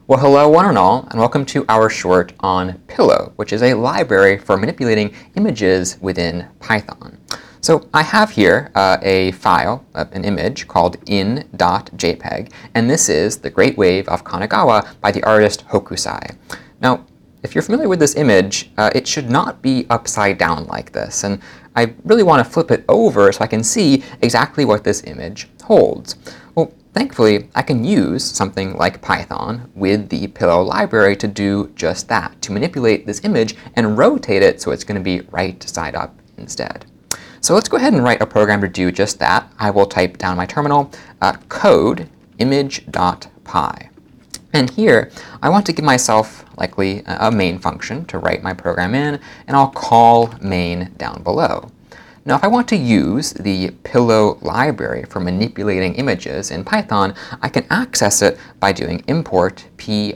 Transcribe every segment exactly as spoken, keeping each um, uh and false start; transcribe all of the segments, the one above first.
Well, hello one and all, and welcome to our short on Pillow, which is a library for manipulating images within Python. So I have here uh, a file, uh, an image called in.jpg, and this is The Great Wave of Kanagawa by the artist Hokusai. Now, if you're familiar with this image, uh, it should not be upside down like this, and I really want to flip it over so I can see exactly what this image holds. Well, thankfully, I can use something like Python with the Pillow library to do just that, to manipulate this image and rotate it so it's going to be right side up instead. So let's go ahead and write a program to do just that. I will type down my terminal, uh, code image.py. And here, I want to give myself likely a main function to write my program in, and I'll call main down below. Now, if I want to use the Pillow library for manipulating images in Python, I can access it by doing import pil.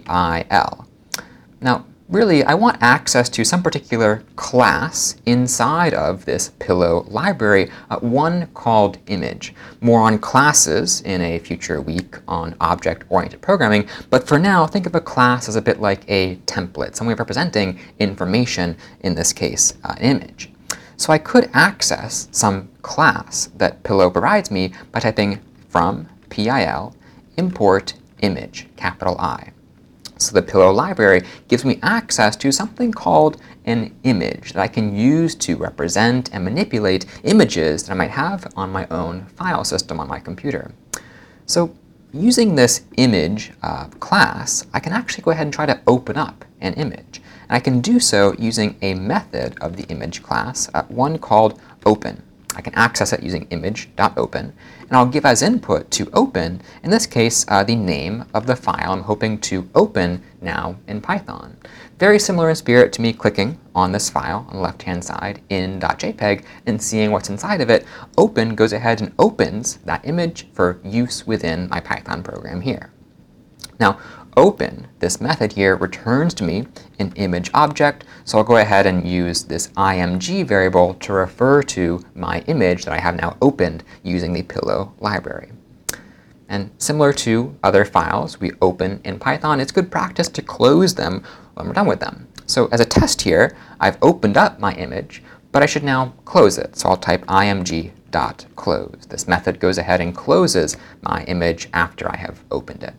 Now, really, I want access to some particular class inside of this Pillow library, uh, one called image. More on classes in a future week on object-oriented programming, but for now, think of a class as a bit like a template, some way of representing information, in this case, uh, an image. So I could access some class that Pillow provides me by typing from pil import image, capital I. So the Pillow library gives me access to something called an image that I can use to represent and manipulate images that I might have on my own file system on my computer. So using this image uh, class, I can actually go ahead and try to open up an image. And I can do so using a method of the image class, uh, one called open. I can access it using image.open, and I'll give as input to open, in this case, uh, the name of the file I'm hoping to open now in Python. Very similar in spirit to me clicking on this file on the left-hand side in.jpg and seeing what's inside of it. Open goes ahead and opens that image for use within my Python program here. Now, open, this method here, returns to me an image object, so I'll go ahead and use this img variable to refer to my image that I have now opened using the Pillow library. And similar to other files we open in Python, it's good practice to close them when we're done with them. So as a test here, I've opened up my image, but I should now close it. So I'll type img.close. This method goes ahead and closes my image after I have opened it.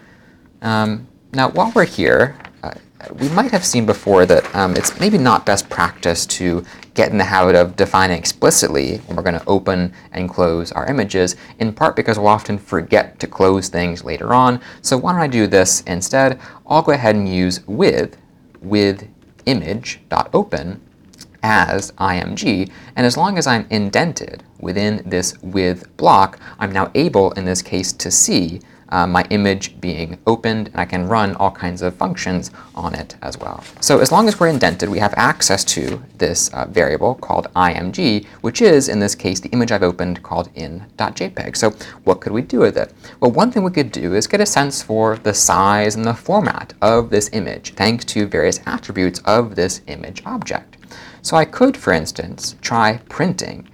Um, now, while we're here, uh, we might have seen before that um, it's maybe not best practice to get in the habit of defining explicitly when we're going to open and close our images, in part because we'll often forget to close things later on. So why don't I do this instead? I'll go ahead and use with, with image.open as img, and as long as I'm indented within this with block, I'm now able, in this case, to see Uh, my image being opened, and I can run all kinds of functions on it as well. So as long as we're indented, we have access to this uh, variable called img, which is, in this case, the image I've opened called in.jpg. So what could we do with it? Well, one thing we could do is get a sense for the size and the format of this image, thanks to various attributes of this image object. So I could, for instance, try printing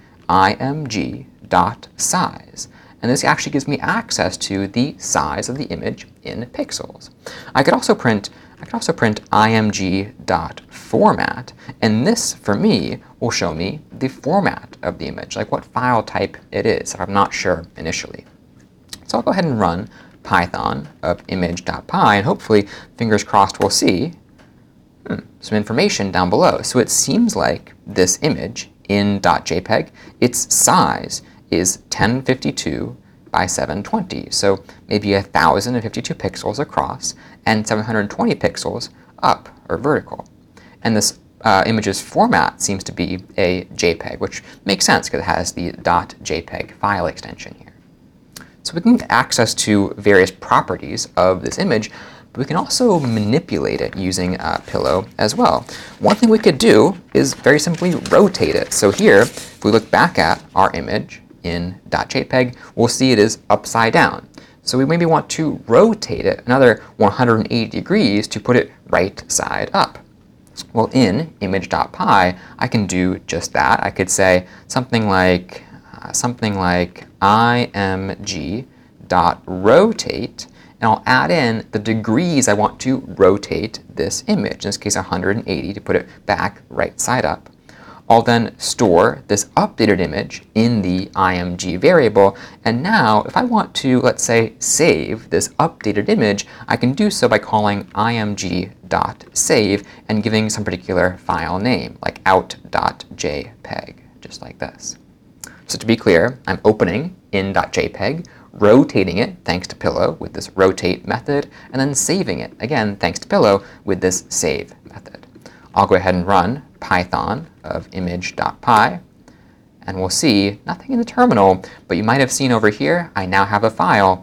img.size. And this actually gives me access to the size of the image in pixels. I could also print, I could also print img.format, and this, for me, will show me the format of the image, like what file type it is, if I'm not sure initially. So I'll go ahead and run Python of image.py, and hopefully, fingers crossed, we'll see hmm, some information down below. So it seems like this image in.jpg, its size is ten fifty-two by seven twenty, so maybe one thousand fifty-two pixels across and seven hundred twenty pixels up, or vertical. And this uh, image's format seems to be a JPEG, which makes sense because it has the .jpeg file extension here. So we can get access to various properties of this image, but we can also manipulate it using uh, Pillow as well. One thing we could do is very simply rotate it. So here, if we look back at our image in .jpg, we'll see it is upside down. So we maybe want to rotate it another one hundred eighty degrees to put it right side up. Well, in image.py, I can do just that. I could say something like uh, something like img.rotate, and I'll add in the degrees I want to rotate this image, in this case one hundred eighty to put it back right side up. I'll then store this updated image in the img variable, and now if I want to, let's say, save this updated image, I can do so by calling img.save and giving some particular file name, like out.jpg, just like this. So to be clear, I'm opening in.jpg, rotating it thanks to Pillow with this rotate method, and then saving it, again, thanks to Pillow with this save method. I'll go ahead and run Python of image.py, and we'll see nothing in the terminal, but you might have seen over here, I now have a file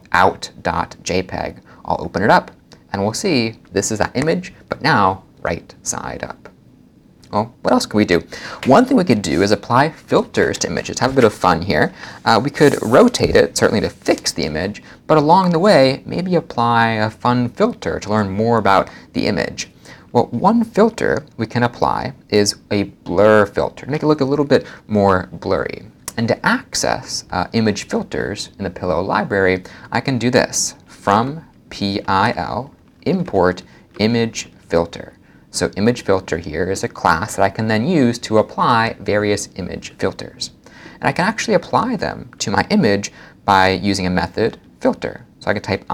out.jpg. I'll open it up, and we'll see this is that image, but now right side up. Well, what else can we do? One thing we could do is apply filters to images. Have a bit of fun here. Uh, we could rotate it, certainly to fix the image, but along the way, maybe apply a fun filter to learn more about the image. Well, one filter we can apply is a blur filter, to make it look a little bit more blurry. And to access uh, image filters in the Pillow library, I can do this, from pil import image filter. So image filter here is a class that I can then use to apply various image filters. And I can actually apply them to my image by using a method filter. So I can type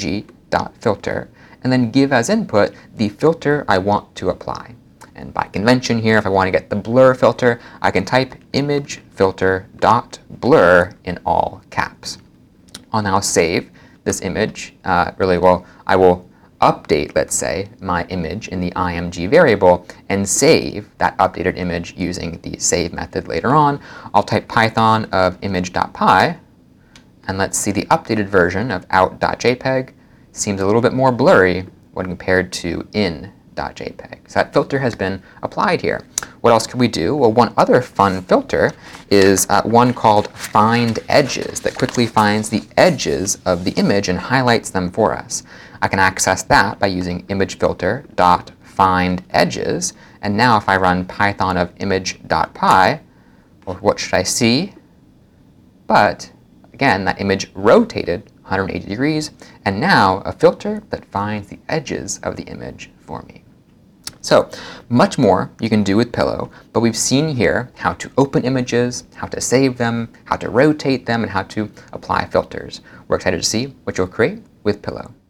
img.filter and then give as input the filter I want to apply. And by convention here, if I want to get the blur filter, I can type image filter dot blur in all caps. I'll now save this image. Uh, really, well, I will update, let's say, my image in the img variable and save that updated image using the save method later on. I'll type Python of image.py, and let's see the updated version of out.jpg seems a little bit more blurry when compared to in.jpg. So that filter has been applied here. What else could we do? Well, one other fun filter is uh, one called find edges that quickly finds the edges of the image and highlights them for us. I can access that by using image filter dot find edges, and now if I run Python of image.py, well, what should I see? But again, that image rotated one hundred eighty degrees, and now a filter that finds the edges of the image for me. So much more you can do with Pillow, but we've seen here how to open images, how to save them, how to rotate them, and how to apply filters. We're excited to see what you'll create with Pillow.